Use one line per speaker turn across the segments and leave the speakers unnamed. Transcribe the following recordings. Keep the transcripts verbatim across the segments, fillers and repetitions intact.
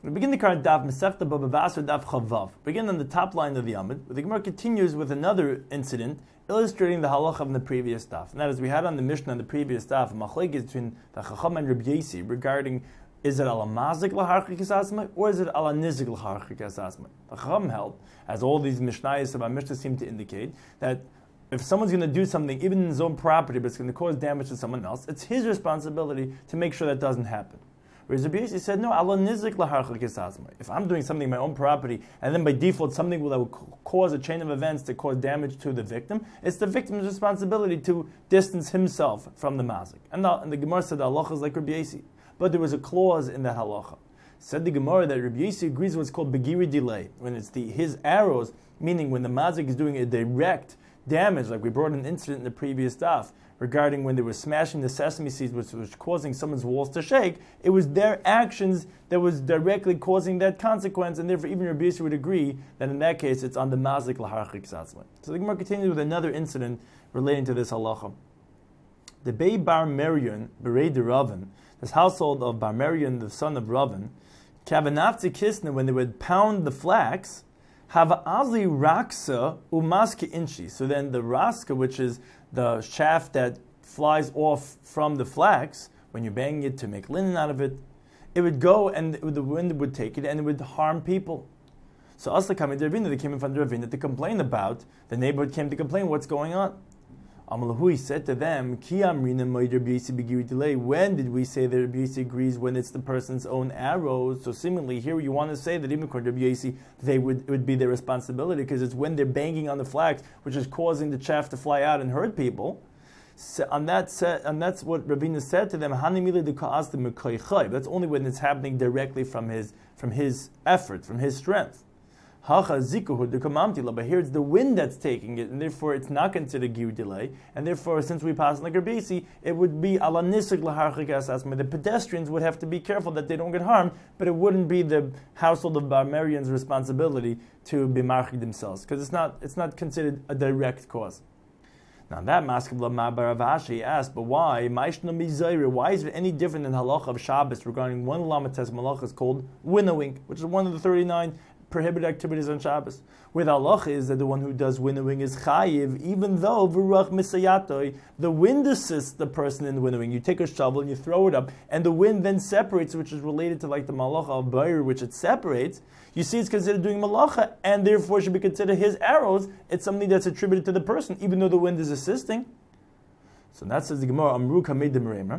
We begin the current daf Masechta Baba Basra daf Chavav. Begin on the top line of the Amud. The Gemara continues with another incident illustrating the halacha of the previous daf. And that is, we had on the Mishnah on the previous daf a machlekes between the Chacham and Rabbi Yossi regarding is it ala mazik laharchik asasmai or is it ala nizik laharchik asasmai. The Chacham held, as all these Mishnayos of our Mishnah seem to indicate, that if someone's going to do something, even in his own property, but it's going to cause damage to someone else, it's his responsibility to make sure that doesn't happen. Whereas Rabbi Yossi said, no, ala nizik laharchik asasmai. If I'm doing something in my own property, and then by default something will, that will cause a chain of events to cause damage to the victim, it's the victim's responsibility to distance himself from the mazik. And the, and the Gemara said the halacha is like Rabbi Yossi. But there was a clause in that halacha. Said the Gemara that Rabbi Yossi agrees with what's called begiri delay, when it's the his arrows, meaning when the mazik is doing a direct damage, like we brought an incident in the previous daf, regarding when they were smashing the sesame seeds, which was causing someone's walls to shake. It was their actions that was directly causing that consequence, and therefore even Rabbi Yossi would agree that in that case it's on the mazik laharchik satzmai. So the Gemara continues with another incident relating to this halacha. The Bei Bar Merion, Berei de Ravan, this household of Bar Merion, the son of Ravan, Kavanavtzi Kisna, when they would pound the flax, have azli raksa umaske inchi. So then the raska, which is the shaft that flies off from the flax, when you're banging it to make linen out of it, it would go and the wind would take it and it would harm people. So Asla Kamid Ravina, they came in front of Ravina to complain about, the neighborhood came to complain what's going on. Amalahu said to them, Ki amrina moed Rabbi Yossi begiri delay. When did we say that Rabbi Yossi agrees when it's the person's own arrows? So seemingly here you want to say that even according to Rabbi Yossi, they would it would be their responsibility because it's when they're banging on the flax which is causing the chaff to fly out and hurt people. So on that set, and that's what Ravina said to them. That's only when it's happening directly from his from his effort, from his strength. But here it's the wind that's taking it, and therefore it's not considered giri delay. And therefore, since we pass like Rabbi Yossi, it would be ala nisik laharchik asasmai. The pedestrians would have to be careful that they don't get harmed, but it wouldn't be the household of Bar Merion's responsibility to be marchik themselves, because it's not it's not considered a direct cause. Now that Maskevla Mabaravashi asked, but why? Why is it any different than halacha of Shabbos regarding one lamates malachas called winnowing, which is one of the thirty-nine prohibited activities on Shabbos, where the halacha is that the one who does winnowing is chayiv, even though v'ruach misayatoi, the wind assists the person in winnowing. You take a shovel and you throw it up, and the wind then separates, which is related to like the malacha of Bayer, which it separates. You see, it's considered doing malacha, and therefore should be considered his arrows. It's something that's attributed to the person, even though the wind is assisting. So that says the Gemara, Amru Kamei de Meremer.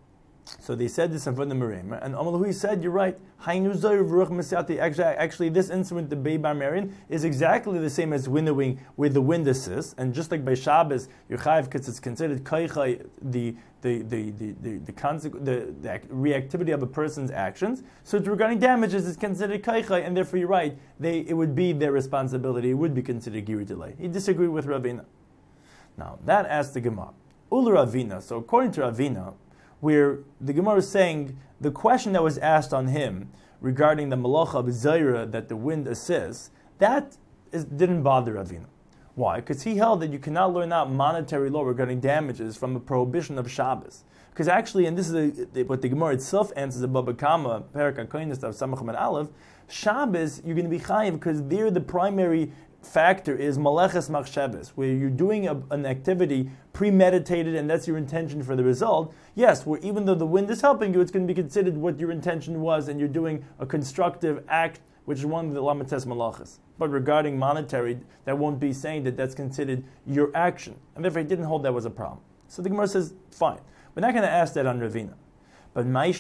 So they said this in front of the Meremer, and Amalahu said, you're right. Actually, actually, this instrument, the Bei Bar Merion, is exactly the same as winnowing with the wind assist. And just like by Shabbos, you're chayiv because it's considered kaichai, the the the the the the, consequ- the the reactivity of a person's actions. So regarding damages, it's considered kaichai, and therefore you're right. They it would be their responsibility. It would be considered giri delay. He disagreed with Ravina. Now that asked the Gemara, Ul Ravina. So according to Ravina, where the Gemara is saying the question that was asked on him regarding the malacha of Zaira that the wind assists, that is, didn't bother Ravina. Why? Because he held that you cannot learn out monetary law regarding damages from a prohibition of Shabbos. Because actually, and this is a, what the Gemara itself answers above Kama, Perak HaKoinis of Samach and Aleph, Shabbos, you're going to be chayiv because there the primary factor is maleches machshavas, where you're doing a, an activity premeditated and that's your intention for the result. Yes, where even though the wind is helping you, it's going to be considered what your intention was, and you're doing a constructive act, which is one of the lamates malachas. But regarding monetary, that won't be saying that that's considered your action, and therefore he didn't hold that was a problem. So the Gemara says, fine, we're not going to ask that on Ravina. But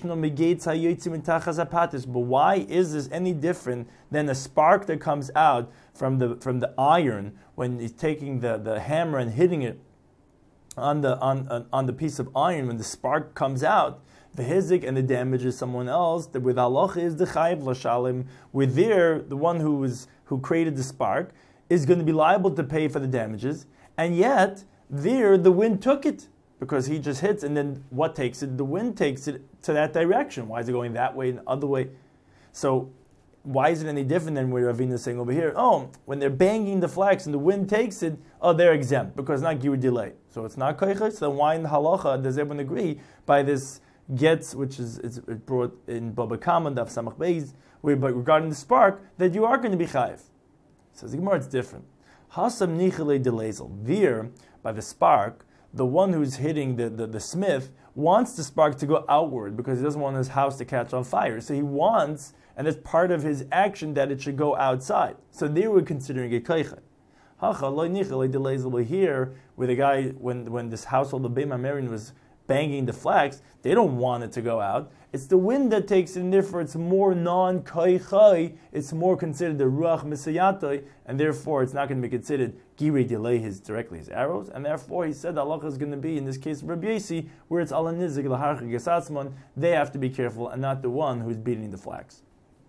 but why is this any different than a spark that comes out from the from the iron when he's taking the, the hammer and hitting it on the on, on on the piece of iron? When the spark comes out, the hizik and the damages someone else. The with Allah is the chayiv l'shalim. With there, the one who was who created the spark is going to be liable to pay for the damages, and yet there the wind took it. Because he just hits, and then what takes it? The wind takes it to that direction. Why is it going that way and the other way? So why is it any different than what Ravina is saying over here? Oh, when they're banging the flax and the wind takes it, oh, they're exempt because it's not giri delay. So it's not koiches. So then why in the halacha does everyone agree by this gets, which is it's brought in Baba Kama, Daf Samach Beis, where but regarding the spark, that you are going to be chayiv. Says the Gemara, it's different. Hasam nichele delezel. There, by the spark, the one who's hitting the, the, the smith wants the spark to go outward because he doesn't want his house to catch on fire. So he wants, and it's part of his action, that it should go outside. So they were considering it kaicha. Hacha lo nichele delezel. Here, where the guy, when when this household of Bema Marion was banging the flax, they don't want it to go out. It's the wind that takes it in, therefore it's more non-kai-chai, it's more considered the ruach misayatoi, and therefore it's not going to be considered girei delay his directly his arrows, and therefore he said the halacha is going to be, in this case Rabbi Yossi, where it's ala nizik laharcha gesatzman, they have to be careful, and not the one who's beating the flax.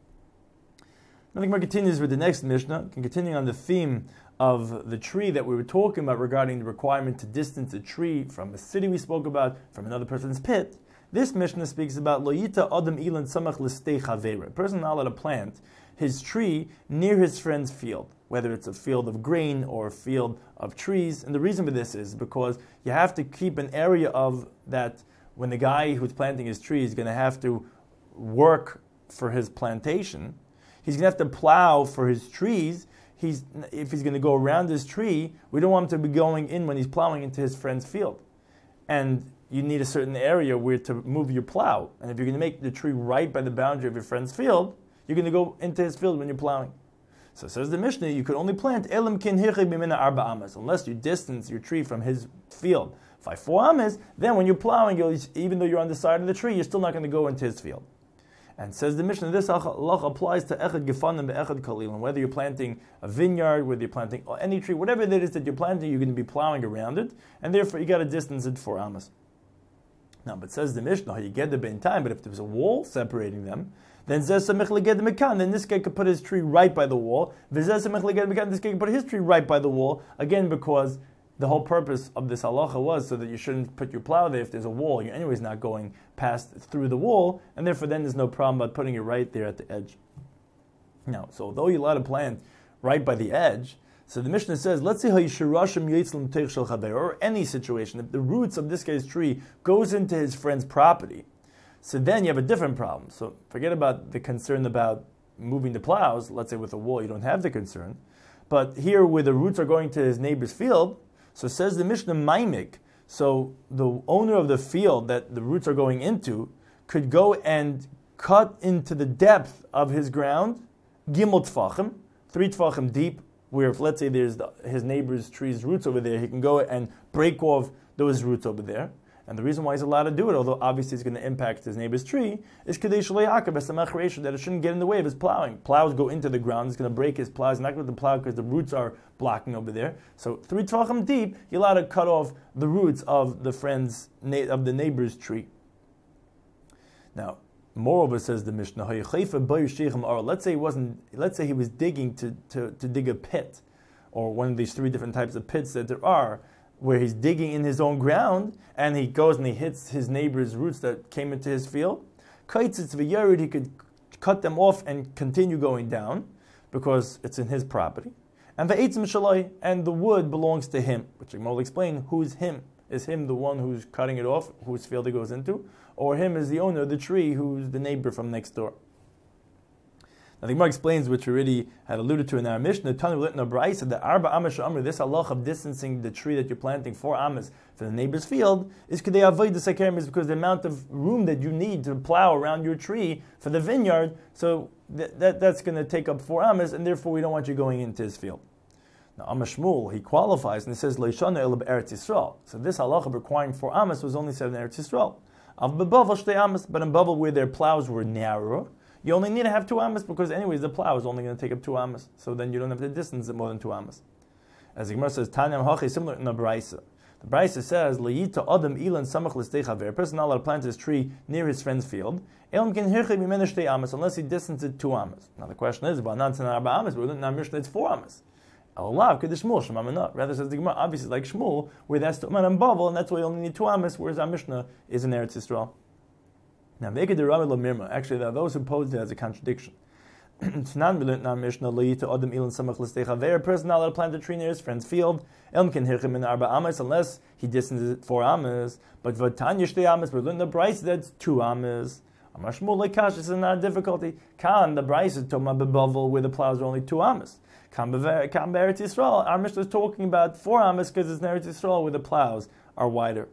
Now the Gemara continues with the next Mishnah, continuing on the theme of the tree that we were talking about regarding the requirement to distance a tree from a city we spoke about, from another person's pit. This Mishnah speaks about lo yita adam ilan samach l'stei chavera. A person not allowed to plant his tree near his friend's field, whether it's a field of grain or a field of trees. And the reason for this is because you have to keep an area of that when the guy who's planting his tree is going to have to work for his plantation, he's going to have to plow for his trees. He's, if he's going to go around his tree, we don't want him to be going in when he's plowing into his friend's field. And you need a certain area where to move your plow. And if you're going to make the tree right by the boundary of your friend's field, you're going to go into his field when you're plowing. So says the Mishnah, you could only plant elim kin hirchei b'mina arba amas, unless you distance your tree from his field by four amas. Then when you're plowing, you'll, even though you're on the side of the tree, you're still not going to go into his field. And says the Mishnah, this halach applies to echad gefanim be'echad kalil. Whether you're planting a vineyard, whether you're planting any tree, whatever it is that you're planting, you're going to be plowing around it, and therefore you got to distance it four amas. Now, but says the Mishnah, you get the ben time, but if there's a wall separating them, then zeh samich leged mekan. Then this guy could put his tree right by the wall. V'zeh samich leged mekan. This guy could put his tree right by the wall. Again, because the whole purpose of this halacha was so that you shouldn't put your plow there if there's a wall. You're anyways not going past through the wall, and therefore then there's no problem about putting it right there at the edge. Now, so although you're allowed to plant right by the edge, so the Mishnah says, let's say or any situation, if the roots of this guy's tree goes into his friend's property, so then you have a different problem. So forget about the concern about moving the plows. Let's say with a wall you don't have the concern. But here where the roots are going to his neighbor's field, so says the Mishnah Maimik, so the owner of the field that the roots are going into could go and cut into the depth of his ground, gimel tfachim, three tfachim deep, where if let's say there's the, his neighbor's tree's roots over there, he can go and break off those roots over there. And the reason why he's allowed to do it, although obviously it's going to impact his neighbor's tree, is that it shouldn't get in the way of his plowing. Plows go into the ground, it's going to break his plow. He's not going to plow because the roots are blocking over there. So three tvachim deep, you're allowed to cut off the roots of the friend's of the neighbor's tree. Now, moreover, says the Mishnah, let's say he wasn't. Let's say he was digging to, to, to dig a pit, or one of these three different types of pits that there are, where he's digging in his own ground, and he goes and he hits his neighbor's roots that came into his field. He could cut them off and continue going down, because it's in his property. And the and the wood belongs to him, which I will explain who's him. Is him the one who's cutting it off, whose field it goes into, or him is the owner of the tree, who's the neighbor from next door? Now the Gemara explains, which we already had alluded to in our Mishnah, Tanu Litna Bra'isa, the Arba Amish Amr, this halach of distancing the tree that you're planting four amas from the neighbor's field, is could they avoid the sakarim, is because the amount of room that you need to plow around your tree for the vineyard, so th- that that's going to take up four amas, and therefore we don't want you going into his field. Now Amashmul, he qualifies and he says Leishana Elab Eretz Yisrael. So this halach of requiring four amas was only said in Eretz Yisrael. Av bebavel shtei amas, but in Bavel where their plows were narrower, you only need to have two amas because anyways the plow is only going to take up two amas. So then you don't have to distance it more than two amas. As the Gemara says, Tanyam Hachi, similar in the Braisa. The Braisa says, Le'yita adam ilan samach l'stei chaver. A person not allowed to plant his tree near his friend's field. Elam ken hirchei mimena shtei amas, unless he distances it two amas. Now the question is, about not arba amas, but in our Mishnah it's four amas. Allah, Kiddush Shmuel, Shema not. Rather says the Gemara, obviously like Shmuel, where that's the Uman and Bavel, and that's why you only need two amas, whereas our Mishnah is in Eretz Yisrael. Now, make it the Rami Lamirma. Actually, there are those who pose it as a contradiction. Tanan, we learned in our Mishnah, Lo yita adam ilan samach l'stei chaver. A person not allowed to plant a tree near his friend's field. Elm can hirchim in arba amas, unless he distances it four amas. But v'tanya shtei amas, we learned the Bryce that's two amas. Amar Shmuel leikash, this is not a difficulty. Kan, the Bryce is talking about bebavel, where the plows are only two amas. Kan be'eretz Yisrael, our Mishnah is talking about four amas because it's in Eretz Yisrael where the plows are wider.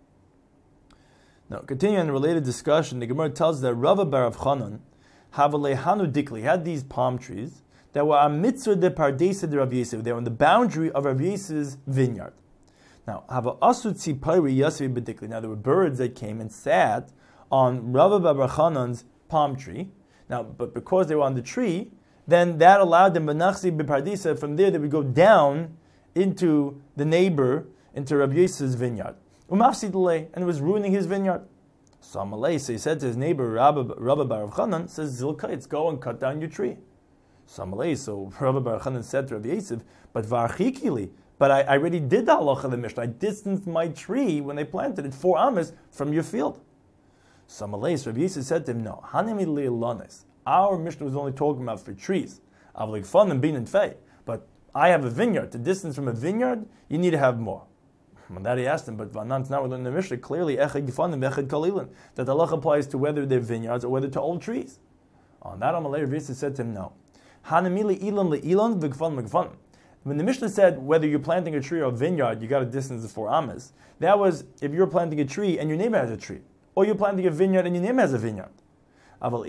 Now, continuing in a related discussion, the Gemara tells that Rava bar Avchanan Havalehanu Dikli had these palm trees that were a mitzvah de pardesa de Rav Yosef. They were on the boundary of Rav Yosef's vineyard. Now, Hava Asut Tzipayri Yosef B'Dikli. Now, there were birds that came and sat on Rava bar Avchanan's palm tree. Now, but because they were on the tree, then that allowed them Benachzi B'Pardesa. From there, they would go down into the neighbor, into Rav Yosef's vineyard. Umafsi delay, and it was ruining his vineyard. So Amalei, so he said to his neighbor Rabbi bar Avchanan, says Zilkait, go and cut down your tree. So Amalei, so Rabbi bar Avchanan said to Rav Yosef, but Varchikili, but I, I already did the halacha of the Mishnah. I distanced my tree when they planted it four amas from your field. So Amalei, so Rav Yosef said to him, no, Hanemi Leilanes. Our Mishnah was only talking about for trees. I've like fun and bean and fay, but I have a vineyard. To distance from a vineyard, you need to have more. And that he asked him, but Vanan's now in the Mishnah clearly echad gifanim echad kalilin, that the halacha applies to whether they're vineyards or whether to old trees. On that, Amalei Rav Yosef said to him, no. Hanamili ilan leilan v'gfanim v'gfanim. When the Mishnah said whether you're planting a tree or a vineyard, you got a distance of four amas. That was if you're planting a tree and your neighbor has a tree, or you're planting a vineyard and your neighbor has a vineyard. But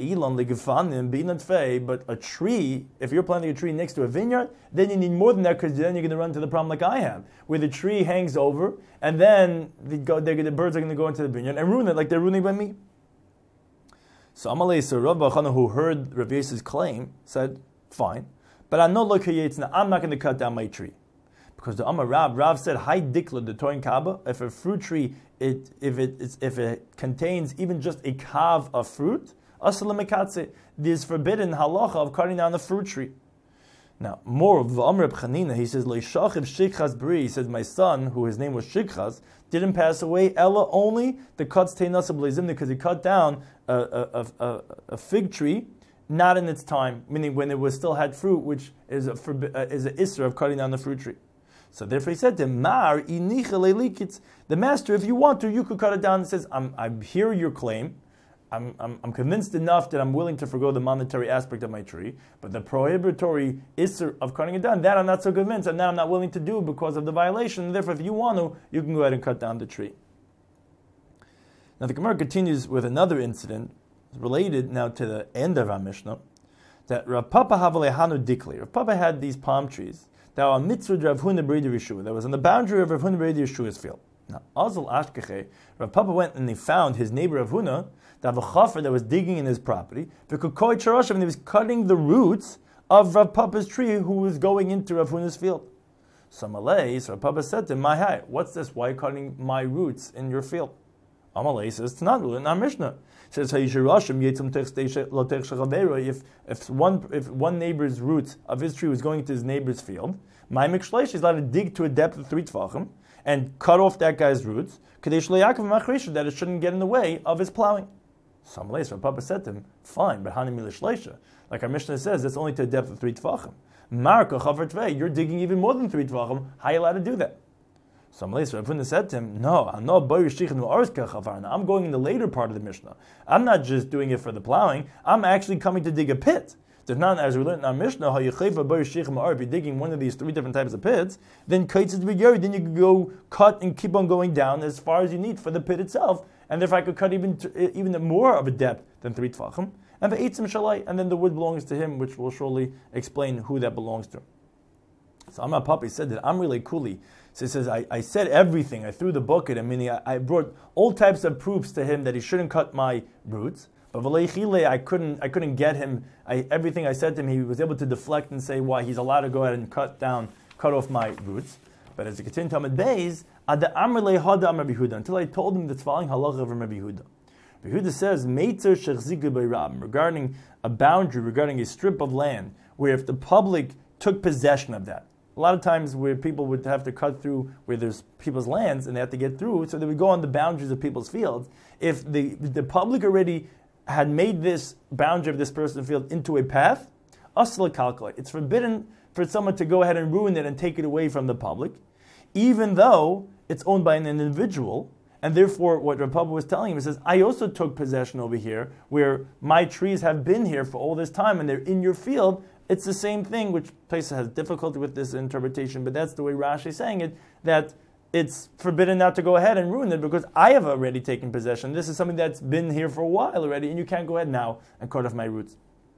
a tree, if you're planting a tree next to a vineyard, then you need more than that because then you're going to run into the problem like I have, where the tree hangs over and then the, go, the birds are going to go into the vineyard and ruin it like they're ruining by me. So Amalei, so Rav Bachana, who heard Rav Yosef's claim, said, fine, but I know look I'm not going to cut down my tree. Because the Amar Rav, Rav said, Hai dikla, the Toin Kaaba, if a fruit tree, it, if, it, if it contains even just a kav of fruit, there's forbidden halacha of cutting down the fruit tree. Now, more of the Amr Chanina, he says, he says, my son, who his name was Shikchas, didn't pass away, Ella only the cuts teinasa blazim, because he cut down a, a, a, a fig tree, not in its time, meaning when it was still had fruit, which is a forbi- uh, is an isser of cutting down the fruit tree. So therefore he said to him, Mar the master, if you want to, you could cut it down. And says, I'm, I hear your claim. I'm, I'm, I'm convinced enough that I'm willing to forgo the monetary aspect of my tree, but the prohibitory isser of cutting it down, that I'm not so convinced, and now I'm not willing to do because of the violation, and therefore if you want to, you can go ahead and cut down the tree. Now the Gemara continues with another incident, related now to the end of our Mishnah, that Rav Papa Havalehanu Dikli. Rav Papa had these palm trees that were mitzvah Rav Huna B'Redi Yeshua, that was on the boundary of Rav Huna B'Redi Yeshua's field. Now, Azal Ashkeche, Rav Papa went and he found his neighbor Rav Huna, that a chafer that was digging in his property, and he was cutting the roots of Rav Papa's tree who was going into Rav Huna's field. So Amalei, so Rav Papa said to him, my hi, what's this? Why are you cutting my roots in your field? Amalei says, it's not in our Mishnah. It says, if if one if one neighbor's roots of his tree was going into his neighbor's field, my mikshleish is allowed to dig to a depth of three tvachim and cut off that guy's roots, that it shouldn't get in the way of his plowing. So Amalei, Rav Papa said to him, fine, but hani milishleisha, like our Mishnah says, that's only to a depth of three tvachim. Marka chaver tvei, you're digging even more than three tvachim. How are you allowed to do that? So Amalei, Rav Huna said to him, no, I'm not I'm going in the later part of the Mishnah. I'm not just doing it for the plowing. I'm actually coming to dig a pit. There's not, as we learned in our Mishnah, if you're digging one of these three different types of pits, then then you can go cut and keep on going down as far as you need for the pit itself. And therefore I could cut even even more of a depth than three tvachim. And and then the wood belongs to him, which will surely explain who that belongs to. So Amar Papi said that I'm really kuli. So he says, I, I said everything. I threw the book at him, meaning I, I brought all types of proofs to him that he shouldn't cut my roots. But I couldn't I couldn't get him. I, everything I said to him, he was able to deflect and say why he's allowed to go ahead and cut down, cut off my roots. But as it continued, Talmud Beis, until I told him that's following halacha of Rabbi Yehuda. Rabbi Yehuda says, Meitzer shechzigu beirab, regarding a boundary, regarding a strip of land, where if the public took possession of that, a lot of times where people would have to cut through where there's people's lands and they have to get through, so they would go on the boundaries of people's fields. If the, the public already had made this boundary of this person's field into a path, asla kalkala. It's forbidden for someone to go ahead and ruin it and take it away from the public, even though it's owned by an individual. And therefore, what Rav Papa was telling him, he says, I also took possession over here, where my trees have been here for all this time, and they're in your field. It's the same thing, which Taisa has difficulty with this interpretation, but that's the way Rashi is saying it, that it's forbidden now to go ahead and ruin it because I have already taken possession. This is something that's been here for a while already, and you can't go ahead now and cut off my roots.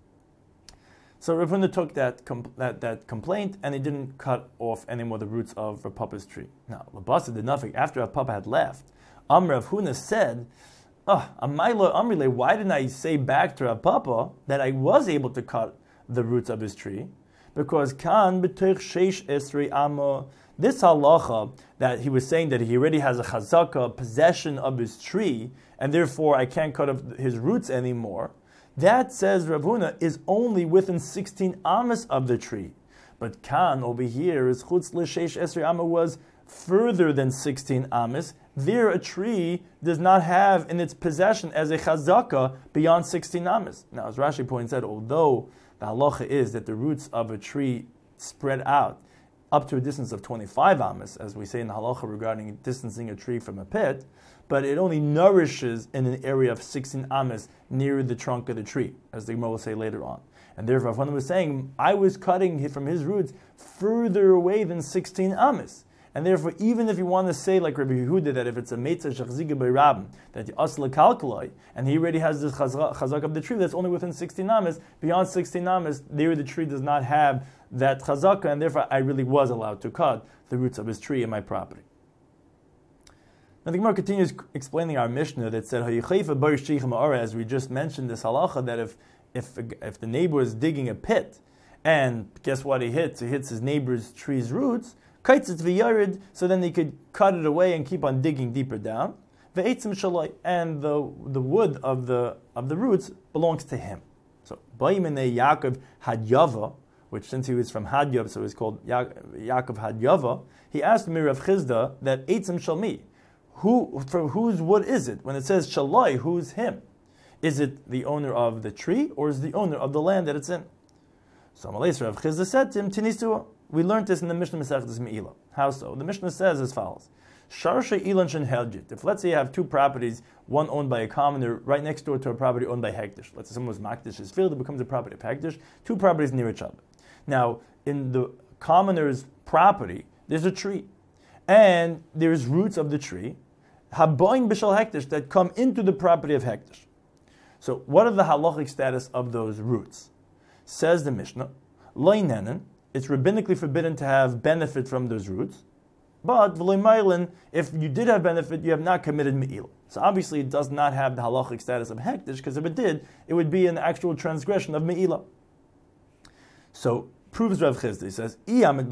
So Rav Huna took that, com- that that complaint, and he didn't cut off any more the roots of Rav Papa's tree. Now, Labasa did nothing. After Rav Papa had left, Am Rav Huna said, oh, Amayla Amrile, why didn't I say back to Rav Papa that I was able to cut the roots of his tree? Because Kan b'toich sheish esrei amma, this halacha that he was saying that he already has a chazaka, possession of his tree, and therefore I can't cut off his roots anymore, that, says Rav Huna, is only within sixteen amas of the tree. But Kan over here is chutz l'sheish esrei amma, was further than sixteen amas. There a tree does not have in its possession as a chazaka beyond sixteen amas. Now, as Rashi points out, although the halacha is that the roots of a tree spread out up to a distance of twenty-five amas, as we say in the halacha regarding distancing a tree from a pit, but it only nourishes in an area of sixteen amas near the trunk of the tree, as the Gemara will say later on. And therefore, Rav Huna was saying, I was cutting from his roots further away than sixteen amas. And therefore, even if you want to say, like Rabbi Yehuda, that if it's a Meitzah Shachziga Beirabim, that the Asla Kalkalai, and he already has this chazak of the tree that's only within sixteen amas, beyond sixteen amas, there the tree does not have that chazaka, and therefore I really was allowed to cut the roots of his tree in my property. Now the Gemara continues explaining our Mishnah that said, as we just mentioned this halacha, that if, if, if the neighbor is digging a pit, and guess what he hits? He hits his neighbor's tree's roots, so then he could cut it away and keep on digging deeper down. And the the wood of the of the roots belongs to him. So Yaakov Hadyava, which since he was from Hadyav, so he's called ya- Yaakov Hadyava, he asked Mirav Chizda that Eitzim Shalmi, who for whose wood is it? When it says Shalai, who's him? Is it the owner of the tree or is the owner of the land that it's in? So Amalei Rav Chizda said to him, Tinisua. We learned this in the Mishnah Masechtas Me'ilah. How so? The Mishnah says as follows: Sharsha Ilan Shen Heljit. If let's say you have two properties, one owned by a commoner right next door to a property owned by Hektish. Let's say someone was Makdish his field, it becomes a property of Hektish. Two properties near each other. Now, in the commoner's property, there's a tree, and there's roots of the tree, Haboin Bishal Hektish, that come into the property of Hektish. So, what are the halachic status of those roots? Says the Mishnah, Loinenen. It's rabbinically forbidden to have benefit from those roots. But, if you did have benefit, you have not committed me'il. So obviously it does not have the halachic status of hektish, because if it did, it would be an actual transgression of me'ilah. So, proves Rav Chizda, he says,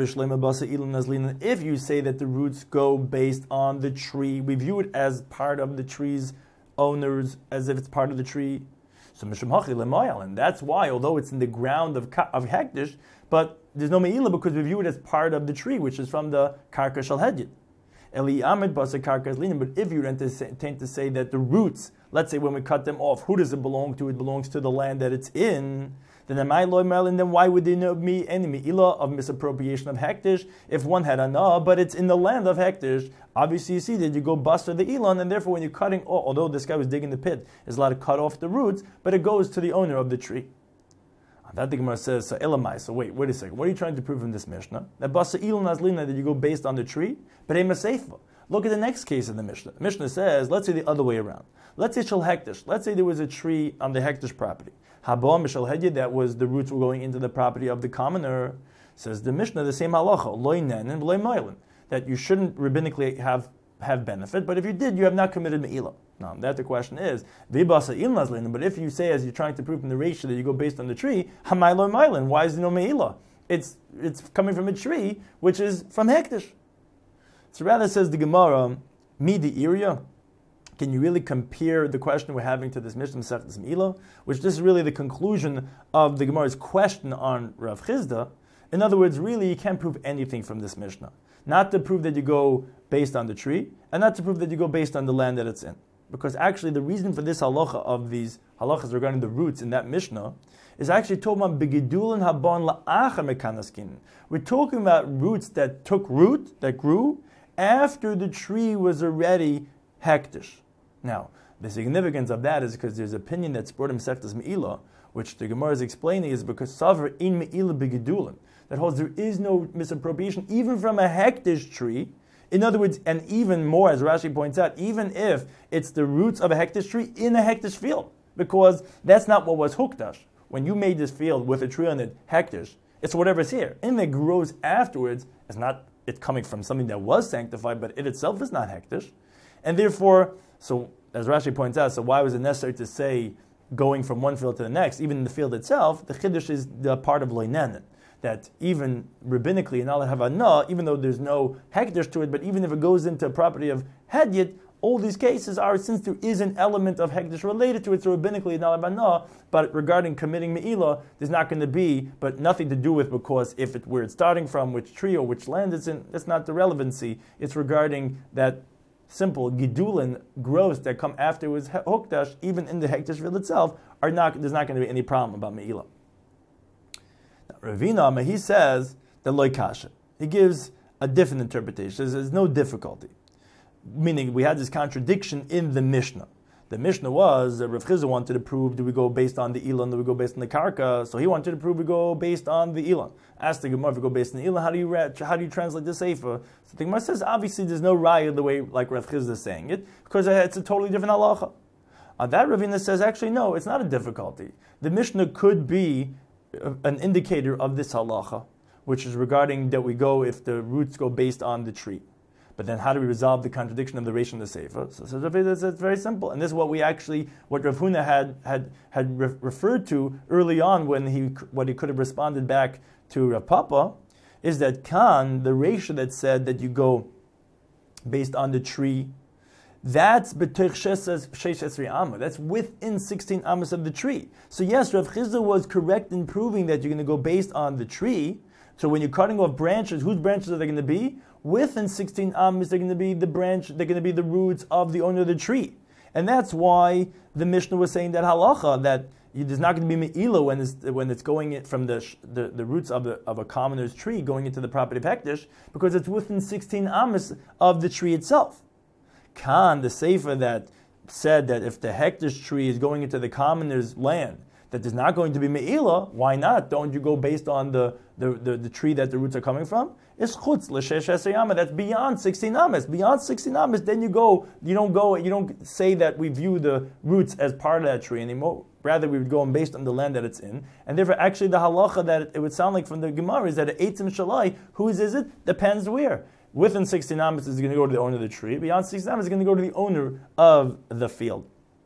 if you say that the roots go based on the tree, we view it as part of the tree's owners, as if it's part of the tree. So and that's why, although it's in the ground of of hektish, but there's no me'ilah because we view it as part of the tree, which is from the karka shel hedyot. Eli amid basa karka is linen. But if you intend to say that the roots, let's say when we cut them off, who does it belong to? It belongs to the land that it's in. Then am I loy merlin? Then why would there not be any me'ilah of misappropriation of hektish if one had anah, but it's in the land of hektish? Obviously, you see that you go buster the elon, and therefore when you're cutting, oh, although this guy was digging the pit, is allowed to cut off the roots, but it goes to the owner of the tree. And that the Gemara says, so elamai. So wait, wait a second. What are you trying to prove in this Mishnah? That basa elon azlina, that you go based on the tree, but ema seifa. Look at the next case in the Mishnah. The Mishnah says, let's say the other way around. Let's say shel hektish. Let's say there was a tree on the hektish property. Habam b'shel hedyot, that was the roots were going into the property of the commoner. Says the Mishnah, the same halacha, loy nen and loy moilin, that you shouldn't rabbinically have have benefit, but if you did, you have not committed me'ilah. Now, that the question is, v'basa il nazlin, but if you say, as you're trying to prove in the ratio that you go based on the tree, hamay loy moilin, why is there no me'ilah? It's it's coming from a tree which is from hektish. So rather says the Gemara, midi area. Can you really compare the question we're having to this Mishnah Masechtas Me'ilah, which this is really the conclusion of the Gemara's question on Rav Chizda? In other words, really you can't prove anything from this Mishnah. Not to prove that you go based on the tree, and not to prove that you go based on the land that it's in. because actually the reason for this halacha of these halachas regarding the roots in that Mishnah is actually talking about begidulin habon la'achar mekanaskin. We're talking about roots that took root, that grew, after the tree was already hektish. Now, the significance of that is because there's an opinion that's brought in Masechtas Me'ilah, which the Gemara is explaining is because Savar in Me'ilah begidulin, that holds there is no misappropriation even from a hektish tree. In other words, and even more, as Rashi points out, even if it's the roots of a hektish tree in a hektish field, because that's not what was hukdash. When you made this field with a tree on it, hektish, it's whatever's here. And that grows afterwards, it's not it coming from something that was sanctified, but it itself is not hektish. And therefore, so as Rashi points out, so why was it necessary to say going from one field to the next, even in the field itself? The chiddush is the part of loinen, that even rabbinically in al havana, even though there's no hektish to it, but even if it goes into a property of hedyet, all these cases are, since there is an element of hektish related to it, so rabbinically in al havana, but regarding committing me'ilah, there's not going to be, but nothing to do with, because if it where it's starting from, which tree or which land it's in, that's not the relevancy. It's regarding that simple gidulin growths that come afterwards hukdash, even in the hektish field itself, are not. There's not going to be any problem about me'ilah. Now, Ravina, he says the loy kasha. He gives a different interpretation. There's, there's no difficulty, meaning we had this contradiction in the Mishnah. The Mishnah was that Rav Chizah wanted to prove, do we go based on the Elon, do we go based on the Karka? So he wanted to prove we go based on the Elon. Asked the Gemara, if we go based on the Elon, how do you read, how do you translate the Sefer? So the Gemara says, obviously there's no raya the way like Rav Chizah is saying it, because it's a totally different halacha. On that, Ravina says, actually no, it's not a difficulty. The Mishnah could be an indicator of this halacha, which is regarding that we go if the roots go based on the tree. But then how do we resolve the contradiction of the Reish and the Sefer? So, so it's, it's very simple. And this is what we actually, what Rav Huna had had, had re- referred to early on when he what he could have responded back to Rav Papa, is that Khan, the Reish that said that you go based on the tree, that's b'tich sheish esri amma. That's within sixteen amas of the tree. So yes, Rav Chizah was correct in proving that you're going to go based on the tree. So when you're cutting off branches, whose branches are they going to be? Within sixteen amas, they're going to be the branch, they're going to be the roots of the owner of the tree. And that's why the Mishnah was saying that halacha, that there's not going to be me'ilah when it's, when it's going in from the, the, the roots of, the, of a commoner's tree going into the property of hektish, because it's within sixteen amas of the tree itself. Khan, the Sefer that said that if the hektish tree is going into the commoner's land, that there's not going to be me'ilah, why not? Don't you go based on the, the, the, the tree that the roots are coming from? It's chutz l'shesh esrei amma. That's beyond sixteen amas. Beyond sixteen amas, then you go. You don't go. You don't say that we view the roots as part of that tree anymore. Rather, we would go on based on the land that it's in, and therefore, actually, the halacha that it would sound like from the Gemara is that eitzim shalai, whose is it? Depends where. Within sixteen amas is going to go to the owner of the tree. Beyond sixteen amas is going to go to the owner of the field.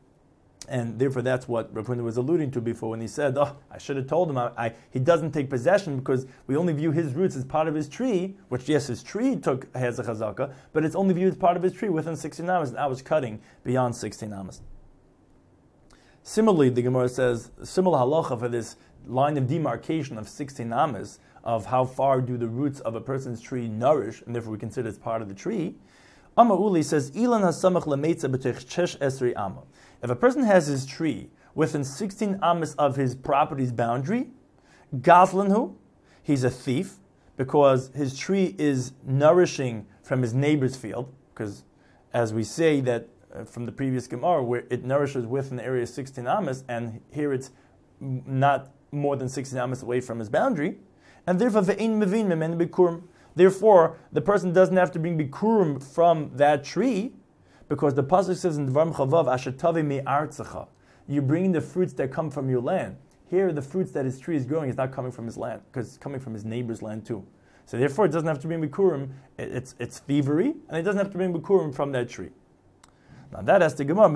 And therefore, that's what Rav Huna was alluding to before when he said, "Oh, I should have told him I, I, he doesn't take possession because we only view his roots as part of his tree." Which, yes, his tree took has a chazaka, but it's only viewed as part of his tree within sixteen amas, and I was cutting beyond sixteen amas. Similarly, the Gemara says similar halacha for this line of demarcation of sixteen amas of how far do the roots of a person's tree nourish, and therefore we consider it as part of the tree. Amma Uli says, "Ilan hasamach lemeitza b'tech shesh esrei amma." If a person has his tree within sixteen amas of his property's boundary, gazlanhu, he's a thief, because his tree is nourishing from his neighbor's field, because as we say that uh, from the previous Gemara, where it nourishes within the area of sixteen amas, and here it's not more than sixteen amas away from his boundary, and therefore ve'ein mevin memen bikurim. Therefore, the person doesn't have to bring bikurim from that tree, because the pasuk says in Dvarim Chavav, "Asher tavi me'artzecha," you bring the fruits that come from your land. Here, the fruits that his tree is growing is not coming from his land, because it's coming from his neighbor's land too. So therefore, it doesn't have to bring bikurim. It's it's thievery, and it doesn't have to bring bikurim from that tree. Now that has to Gemara.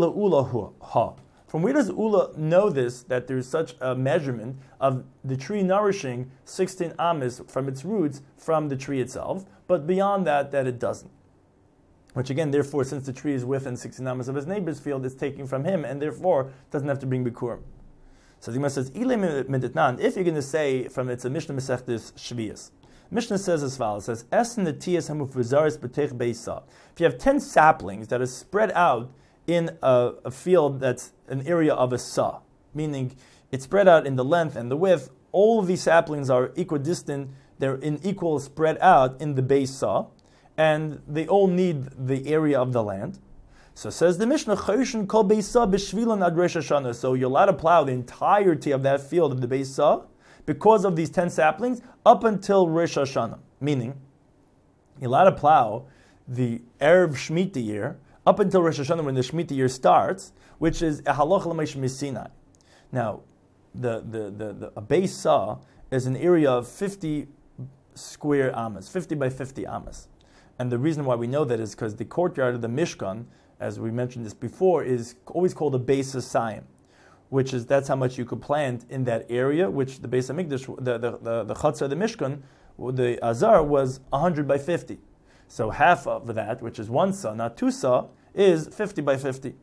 From where does Ula know this, that there is such a measurement of the tree nourishing sixteen amas from its roots from the tree itself, but beyond that, that it doesn't? Which again, therefore, since the tree is within sixteen amas of his neighbor's field, it's taking from him, and therefore doesn't have to bring bikurim. So the Gemara says, if you're going to say from it's a Mishnah Masechtas Shvius, Mishnah says as follows: it says, "Essen the tiyas hamufvizaris b'tech beisa." If you have ten saplings that are spread out in a, a field that's an area of a sa, meaning it's spread out in the length and the width. All of these saplings are equidistant, they're in equal spread out in the base saw, and they all need the area of the land. So says the Mishnah, Choshen kol beis saw b'shvilan ad Rosh Hashanah. So you're allowed to plow the entirety of that field of the base saw because of these ten saplings up until Rosh Hashanah. Meaning, you're allowed to plow the Erev Shemitah year up until Rosh Hashanah when the Shemitah year starts, which is a halacha l'meish misinai. Now, the, the, the, the a base saw is an area of fifty square amas, fifty by fifty amas. And the reason why we know that is because the courtyard of the Mishkan, as we mentioned this before, is always called a Beis Hasayim, which is that's how much you could plant in that area, which the Beis Hamikdash, the the the, the Chatzar of the Mishkan, the Azar was one hundred by fifty. So half of that, which is one saw, not two saw, is fifty by fifty.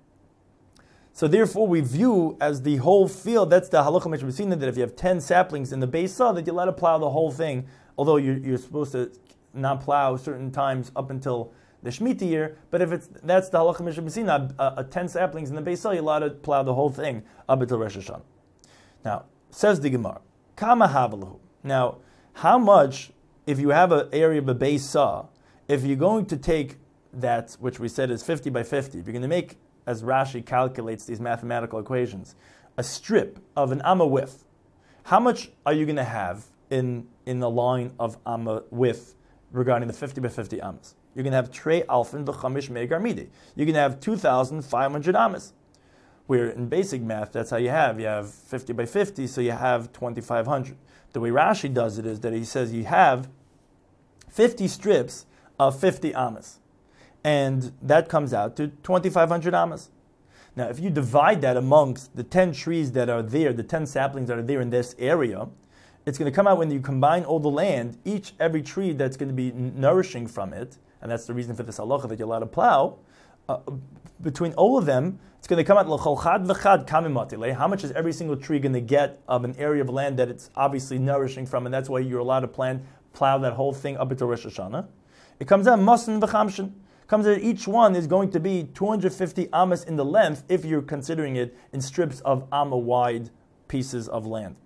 So therefore we view as the whole field, that's the halacha mishmesina, that if you have ten saplings in the base saw, that you're allowed to plow the whole thing, although you're, you're supposed to not plow certain times up until the Shemitah year, but if it's that's the halacha mishmesina, a, a ten saplings in the base saw, you're allowed to plow the whole thing up until Rosh Hashanah. Now, says the Gemara, Kama havalahu. Now, how much, if you have an area of a base saw, if you're going to take that, which we said is fifty by fifty, if you're going to make, as Rashi calculates these mathematical equations, a strip of an amma width, how much are you going to have in, in the line of amma width regarding the fifty by fifty ammas? You're going to have trei alfin v'chamish megar midi. You're going to have two thousand five hundred ammas. Where in basic math, that's how you have. You have fifty by fifty, so you have twenty-five hundred. The way Rashi does it is that he says you have fifty strips of fifty ammas. And that comes out to twenty-five hundred ammas. Now, if you divide that amongst the ten trees that are there, the ten saplings that are there in this area, it's going to come out when you combine all the land, each, every tree that's going to be nourishing from it, and that's the reason for this halacha that you're allowed to plow, uh, between all of them, it's going to come out, l'chol chad v'chad kamimatile. How much is every single tree going to get of an area of land that it's obviously nourishing from, and that's why you're allowed to plant, plow that whole thing up until Rosh Hashanah? It comes out masan v'chamshin. Comes that each one is going to be two hundred fifty amas in the length if you're considering it in strips of amma wide pieces of land.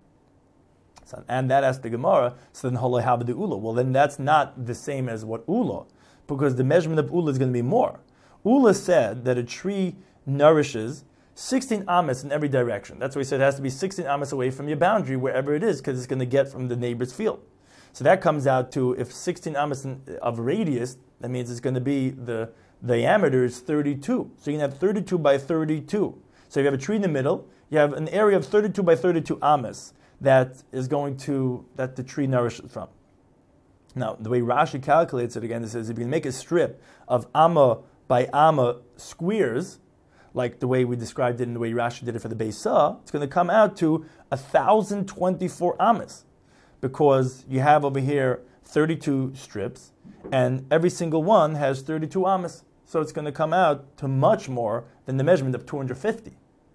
So, and that asks the Gemara, so then holei habadu ula. Well, then that's not the same as what ula, because the measurement of ula is going to be more. Ula said that a tree nourishes sixteen amas in every direction. That's why he said it has to be sixteen amas away from your boundary, wherever it is, because it's going to get from the neighbor's field. So that comes out to, if sixteen amas of radius, that means it's going to be, the, the diameter is thirty-two. So you can have thirty-two by thirty-two. So if you have a tree in the middle, you have an area of thirty-two by thirty-two amas that is going to, that the tree nourishes from. Now, the way Rashi calculates it again, it says if you make a strip of amma by amma squares, like the way we described it in the way Rashi did it for the Beis Saw, it's going to come out to one thousand twenty-four amas, because you have over here thirty-two strips, and every single one has thirty-two amas. So it's going to come out to much more than the measurement of two hundred fifty.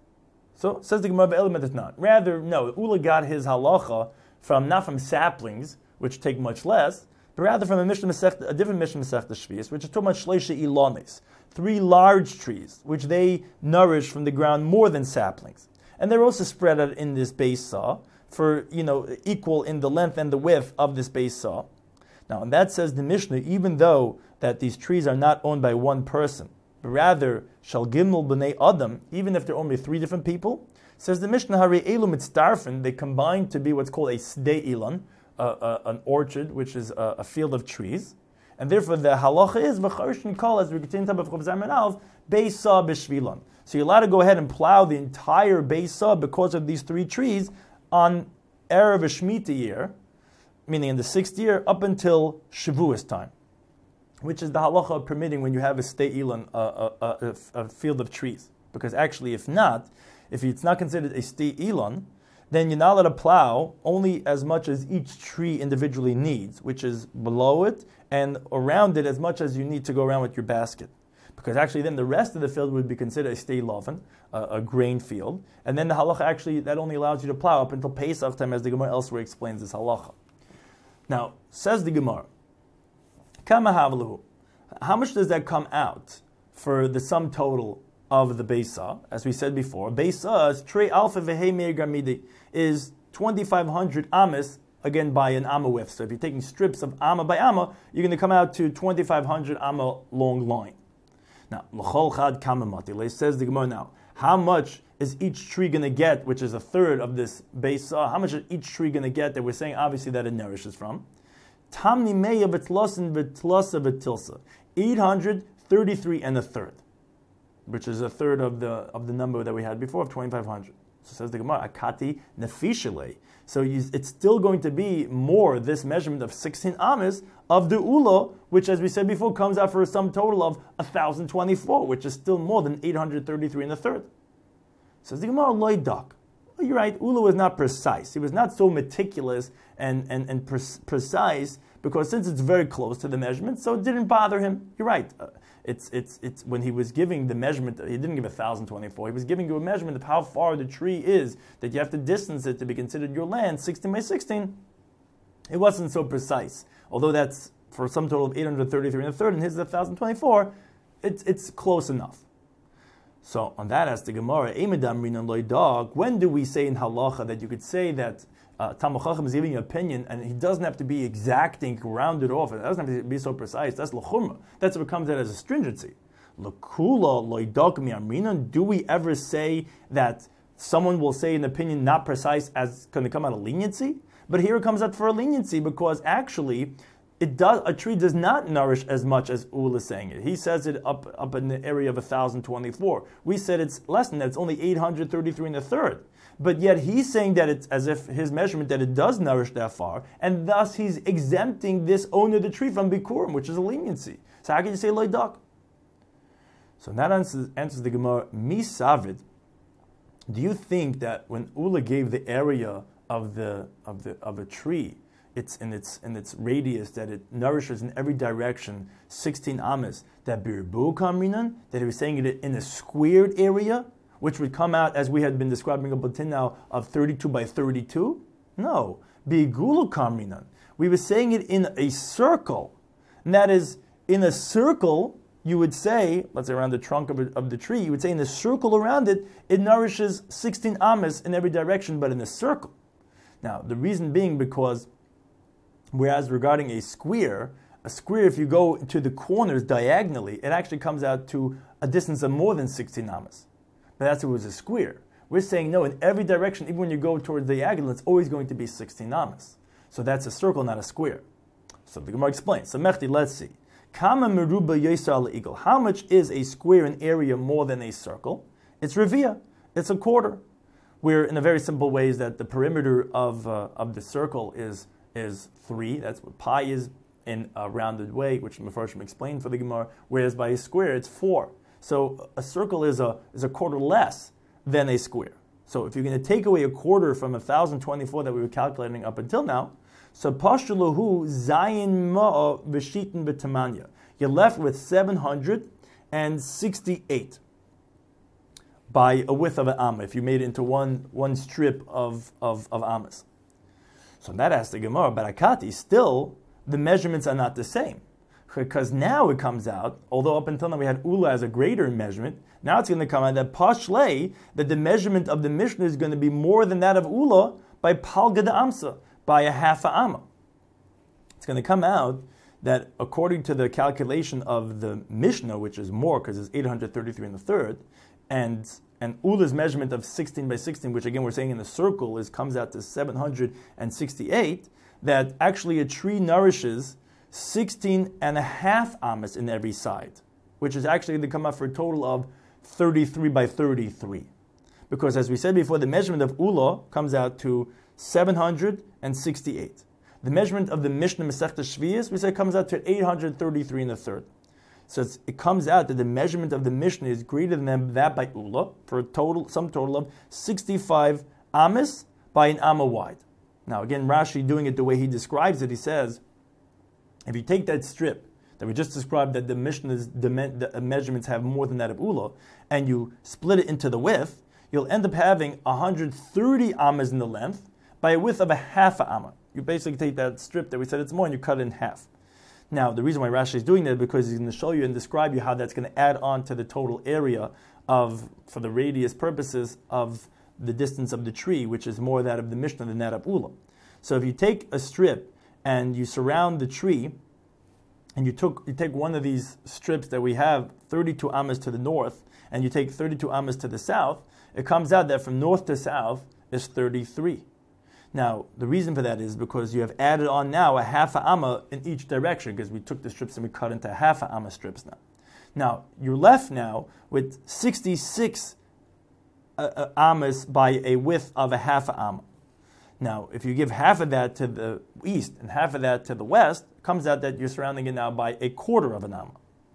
So says the Gemara, element is not. Rather, no, Ula got his halacha from, not from saplings, which take much less, but rather from a Mishnah Masechta, a different Mishnah Masechta Shvius, which is talking about Shleisha Ilonis, three large trees, which they nourish from the ground more than saplings. And they're also spread out in this base saw, for, you know, equal in the length and the width of this base saw. Now, and that says the Mishnah, even though that these trees are not owned by one person, but rather shal gimel b'nei adam, even if they're owned by three different people, says the Mishnah, hari elu mitzdarfen, they combine to be what's called a sdei ilan, uh, uh, an orchard, which is a, a field of trees, and therefore the halacha is v'charishin kol, as we continue to talk about Chav Zayin beis saw b'shvilan. So you're allowed to go ahead and plow the entire beis saw because of these three trees on Erev Shemitah year, meaning in the sixth year, up until Shavuos time, which is the halacha of permitting when you have a stei ilan, a, a, a, a field of trees. Because actually, if not, if it's not considered a stei ilan, then you're not allowed to plow only as much as each tree individually needs, which is below it and around it as much as you need to go around with your basket. Because actually then the rest of the field would be considered a stei loven, a, a grain field. And then the halacha actually, that only allows you to plow up until Pesach time, as the Gemara elsewhere explains this halacha. Now, says the Gemara, Kama havaluhu. How much does that come out for the sum total of the Beisa, as we said before. Beisa is Trey Alpha Vehe Meir Garmidi, is twenty-five hundred amas, again by an amma width. So if you're taking strips of amma by amma, you're going to come out to twenty-five hundred amma long line. Now, L'chol Chad Kamamatile, says the Gemara now, how much is each tree going to get, which is a third of this Beisa, how much is each tree going to get that we're saying obviously that it nourishes from? Tamni Meya V'tlasin V'tlasa V'tilsa, eight hundred thirty-three and a third, which is a third of the of the number that we had before of twenty-five hundred. So says the Gemara, Akati Nefishale. So you, it's still going to be more, this measurement of sixteen amas of the Ula, which as we said before comes out for a sum total of one thousand twenty-four, which is still more than eight hundred thirty-three and a third. Says the Gemara, Loidak. Well, you're right, Ula was not precise. He was not so meticulous and, and, and pre- precise, because since it's very close to the measurement, so it didn't bother him. You're right. Uh, it's it's it's when he was giving the measurement, he didn't give one thousand twenty-four. He was giving you a measurement of how far the tree is, that you have to distance it to be considered your land, sixteen by sixteen. It wasn't so precise. Although that's for some total of eight hundred thirty-three and a third, and his is one thousand twenty-four, it's it's close enough. So on that, as the Gemara, when do we say in halacha that you could say that uh, Talmid Chacham is giving you an opinion and he doesn't have to be exacting, rounded off, it doesn't have to be so precise? That's l'chumra. That's what comes out as a stringency. L'kula loidak mi'amrinan. Do we ever say that someone will say an opinion not precise as going to come out of leniency? But here it comes out for a leniency because actually, It does. A tree does not nourish as much as Ul is saying it. He says it up up in the area of one thousand twenty-four. We said it's less than that. It's only eight hundred thirty-three and a third. But yet he's saying that it's as if his measurement that it does nourish that far, and thus he's exempting this owner of the tree from Bikurim, which is a leniency. So how can you say Loidak? So that answers, answers the Gemara, Misavid. Do you think that when Ula gave the area of the of the of a tree, it's in its in its radius that it nourishes in every direction, sixteen amas, that birbu kamrinan, that he was saying it in a squared area, which would come out as we had been describing up until now of thirty-two by thirty-two? No, bigulu kamrinan. We were saying it in a circle, and that is in a circle. You would say, let's say around the trunk of, a, of the tree, you would say in the circle around it, it nourishes sixteen amas in every direction, but in a circle. Now, the reason being because, whereas regarding a square, a square, if you go to the corners diagonally, it actually comes out to a distance of more than sixteen amas. But that's if it was a square. We're saying, no, in every direction, even when you go towards the diagonal, it's always going to be sixteen amas. So that's a circle, not a square. So the Gemara explains. So Mechti, let's see. Kama meruba yisar le'igel. How much is a square in area more than a circle? It's revia. It's a quarter. Where in a very simple way is that the perimeter of uh, of the circle is is three. That's what pi is in a rounded way, which Mefarshim explained for the Gemara. Whereas by a square, it's four. So a circle is a is a quarter less than a square. So if you're going to take away a quarter from one thousand twenty-four that we were calculating up until now, so pashtulahu zayin ma'a v'shitin b'tamanya. You're left with seven hundred sixty-eight by a width of an amma, if you made it into one one strip of, of, of ammas. So that asks the Gemara, Barakati, still, the measurements are not the same. Because now it comes out, although up until now we had Ula as a greater measurement, now it's going to come out that Pashlei, that the measurement of the Mishnah is going to be more than that of Ula by Palga de Amsa, by a half a amma. It's going to come out that according to the calculation of the Mishnah, which is more because it's eight hundred thirty-three and a third, and and Ula's measurement of sixteen by sixteen, which again we're saying in the circle is comes out to seven hundred sixty-eight, that actually a tree nourishes sixteen and a half amas in every side, which is actually going to come out for a total of thirty-three by thirty-three. Because as we said before, the measurement of Ula comes out to seven hundred sixty-eight. The measurement of the Mishnah Masechta Shviyos, we said, comes out to eight hundred thirty-three and a third. So it's, it comes out that the measurement of the Mishnah is greater than that by Ula for a total, some total of sixty-five amas by an amma wide. Now again, Rashi doing it the way he describes it, he says, if you take that strip that we just described that the Mishnah's the measurements have more than that of Ula, and you split it into the width, you'll end up having one hundred thirty amas in the length by a width of a half a amma. You basically take that strip that we said it's more and you cut it in half. Now, the reason why Rashi is doing that is because he's going to show you and describe you how that's going to add on to the total area of, for the radius purposes, of the distance of the tree, which is more that of the Mishnah than that of Ula. So if you take a strip and you surround the tree, and you took you take one of these strips that we have, thirty-two amas to the north, and you take thirty-two amas to the south, it comes out that from north to south is thirty-three. Now, the reason for that is because you have added on now a half a amma in each direction, because we took the strips and we cut into half a amma strips now. Now, you're left now with sixty-six uh, uh, amas by a width of a half a amma. Now, if you give half of that to the east and half of that to the west, it comes out that you're surrounding it now by a quarter of an amma.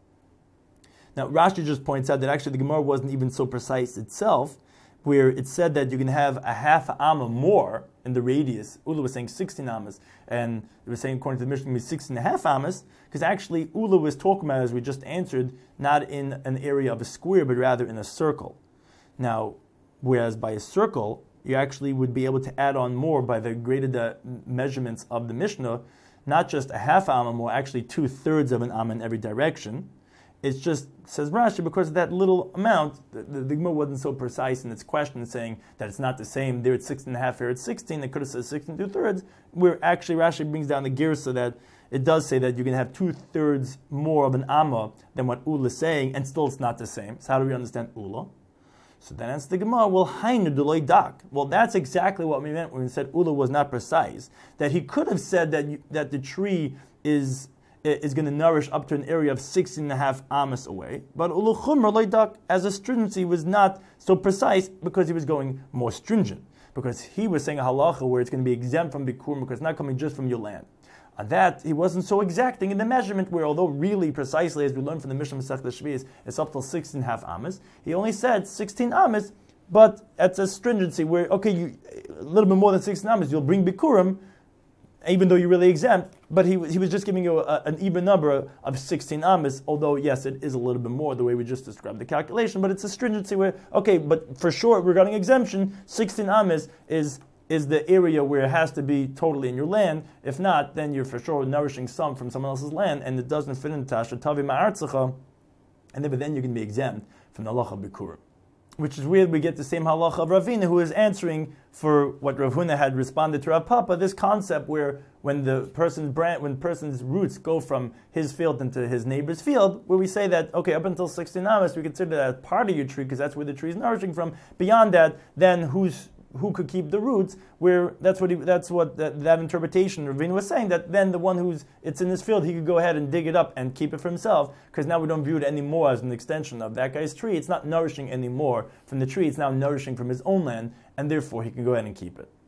Now, Rashi just points out that actually the Gemara wasn't even so precise itself, where it said that you can have a half amma more in the radius. Ula was saying sixteen ammas, and it was saying according to the Mishnah, sixteen and a half ammas, because actually Ula was talking about, as we just answered, not in an area of a square, but rather in a circle. Now, whereas by a circle, you actually would be able to add on more by the graded uh, measurements of the Mishnah, not just a half amma more, actually two-thirds of an amma in every direction. It's just, says Rashi, because of that little amount, the, the, the Gemara wasn't so precise in its question, saying that it's not the same. There it's sixteen and a half, here it's sixteen. It could have said sixteen and two-thirds, where actually Rashi brings down the gear so that it does say that you can have two-thirds more of an amma than what Ula is saying, and still it's not the same. So how do we understand Ula? So then answers the Gemara, well, hainu deloy dak. Well, that's exactly what we meant when we said Ula was not precise. That he could have said that you, that the tree is is going to nourish up to an area of sixteen and a half amas away. But Ula chumra loy dak, as a stringency, was not so precise because he was going more stringent. Because he was saying a halacha where it's going to be exempt from bikurim because it's not coming just from your land. On that, he wasn't so exacting in the measurement, where although really precisely, as we learned from the Mishnah Masechta Shvius, it's up till sixteen and a half amas, he only said sixteen amas, but it's a stringency where, okay, you, a little bit more than sixteen amas, you'll bring bikurim, even though you're really exempt, but he, he was just giving you a, an even number of sixteen amas, although, yes, it is a little bit more the way we just described the calculation, but it's a stringency where, okay, but for sure, regarding exemption, sixteen amas is is the area where it has to be totally in your land. If not, then you're for sure nourishing some from someone else's land, and it doesn't fit into Tasha Tavi Ma'artzacha, and then, but then you can be exempt from the halacha bikurim. Which is weird, we get the same halacha of Ravina, who is answering for what Rav Huna had responded to Rav Papa, this concept where when the person's brand, when person's roots go from his field into his neighbor's field, where we say that, okay, up until sixteen amas, we consider that part of your tree, because that's where the tree is nourishing from. Beyond that, then who's who could keep the roots, where that's what he, that's what that, that interpretation Ravina was saying, that then the one who's it's in his field, he could go ahead and dig it up and keep it for himself, because now we don't view it anymore as an extension of that guy's tree. It's not nourishing anymore from the tree, it's now nourishing from his own land, and therefore he can go ahead and keep it.